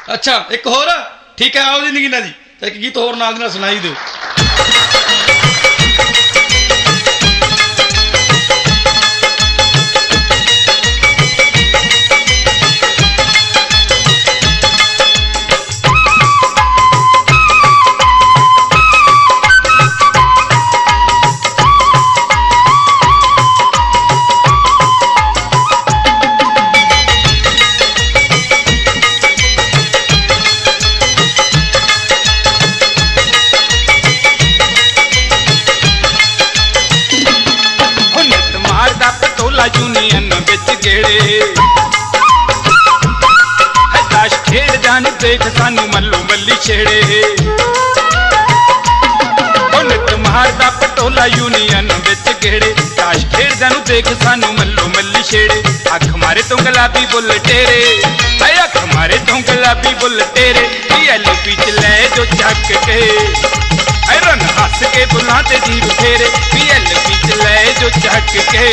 अच्छा एक होर ठीक है आओ जी नगीना जी एक गीत होर नाल दी नाल सुनाई दो। यूनियन बिच गेड़े ताश खेड़ जान देख सानू मल्लो मल्ली छेड़े नित मारदा पटोला यूनियन बिच गेड़े ताश खेड़ जानू देख सानू मल्लो मल्ली छेड़े अख मारे तो गुलाबी बुल टेरे अख मारे तो गुलाबी बुल टेरे पीएलपी च ले जो चक के रन हस के बुला ते जीव फेरे पीएलपी च ले जो चक के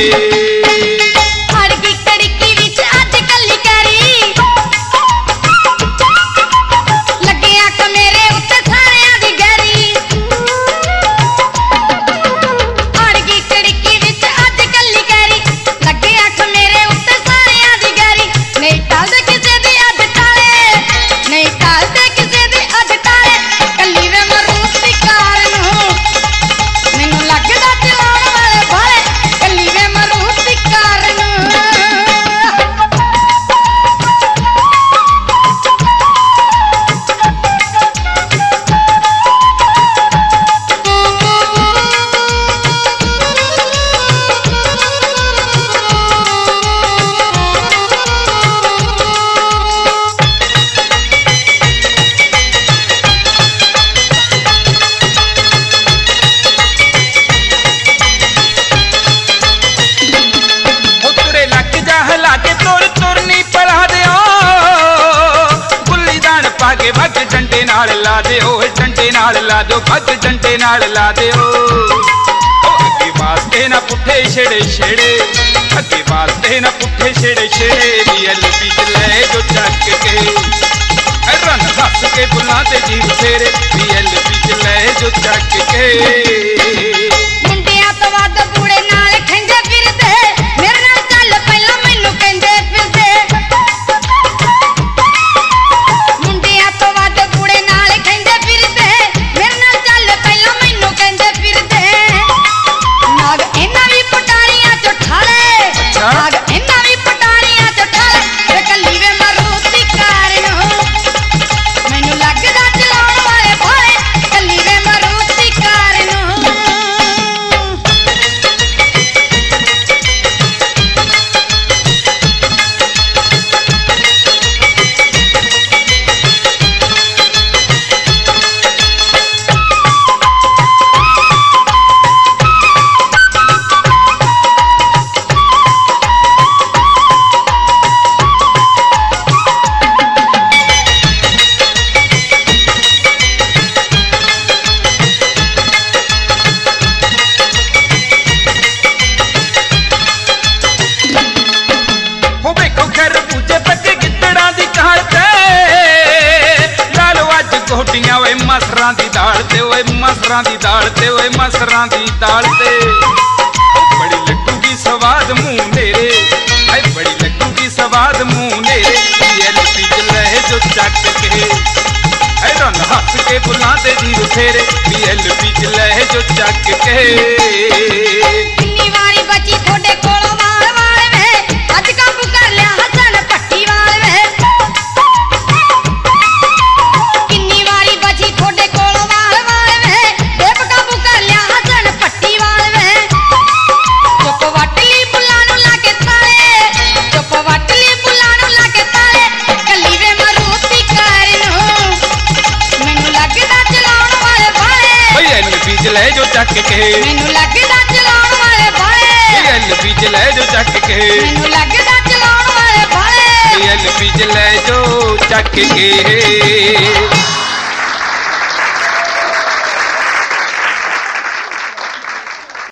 भग डंडे नाल ला दे डंडे नाल ला दो भग डंडे नाल ला दे अगे वास्ते ना पुठे छेड़े छेड़े अगे वास्ते ना पुठे छेड़े छेड़े पीएलपी च ले जो चक के रन हस के बुला ते जीव फेरे पीएलपी च ले जो चक के मुंडिया तो वध बूढ़े नाल खंडे फिरदे मेरे नाल चल पहला मैनू कहंदे फिरदे मसरां दी दाल ते ओए मसरां दी दाल ते ओए मसरां दी दाल ते बड़ी लगूगी स्वाद मुंह मेरे आई बड़ी लगूगी स्वाद मुंह मेरे पीएलपी च ले जो चक के रन हस के बुला ते जीव फेरे पीएलपी च ले जो चक के कितनी वारी बची थोड़े कोलों मार वाले वे अज काबू कर लिया हसन पट्टी वाले वे ले जो चक के मैनू लगदा चलाउण वाले बाले पीएलपी च ले जो चक के मैनू लगदा चलाउण वाले बाले पीएलपी च ले जो चक के